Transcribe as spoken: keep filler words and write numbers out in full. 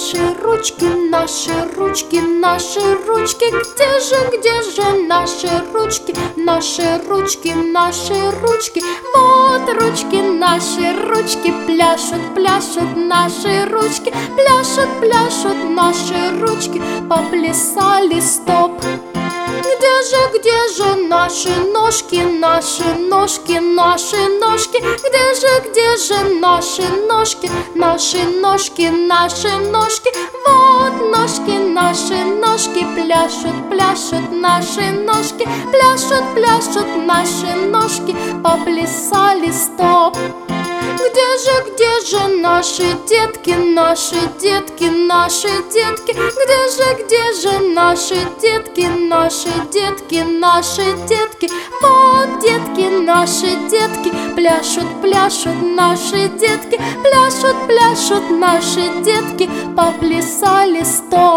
наши ручки, наши ручки, наши ручки? Где же, где же наши ручки, наши ручки, наши ручки? Вот ручки, наши ручки, пляшут, пляшут наши ручки, пляшут, пляшут наши ручки, поплясали стоп. Где же, где же наши ножки, наши ножки, наши ножки? Где же, где же наши ножки, наши ножки, наши ножки? Вот ножки, наши ножки, пляшут, пляшут наши ножки, пляшут, пляшут наши ножки, поплясали стоп. Где же, где же наши детки, наши детки, наши детки? Где же, где же наши детки, наши детки, наши детки? Вот детки, наши детки, пляшут, пляшут наши детки, пляшут, пляшут наши детки, поплясали стоп.